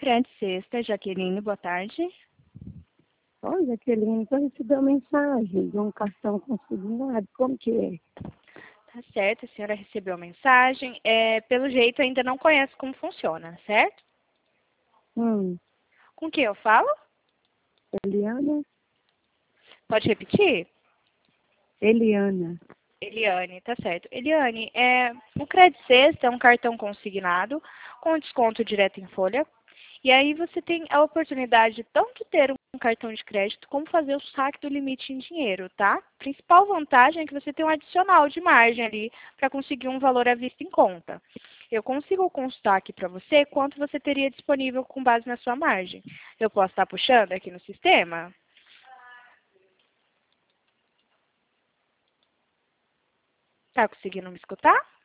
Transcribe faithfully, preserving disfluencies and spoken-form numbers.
Crédito Sexta, Jaqueline, boa tarde. Oi, Jaqueline, eu recebi uma mensagem de um cartão consignado, como que é? Tá certo, a senhora recebeu a mensagem. É, pelo jeito ainda não conhece como funciona, certo? Hum, Com quem eu falo? Eliana? Pode repetir? Eliana. Eliane, tá certo. Eliane, é, o Crédito Sexta é um cartão consignado com desconto direto em folha. E aí você tem a oportunidade de tanto ter um cartão de crédito como fazer o saque do limite em dinheiro, tá? A principal vantagem é que você tem um adicional de margem ali para conseguir um valor à vista em conta. Eu consigo consultar aqui para você quanto você teria disponível com base na sua margem. Eu posso estar puxando aqui no sistema? Tá conseguindo me escutar?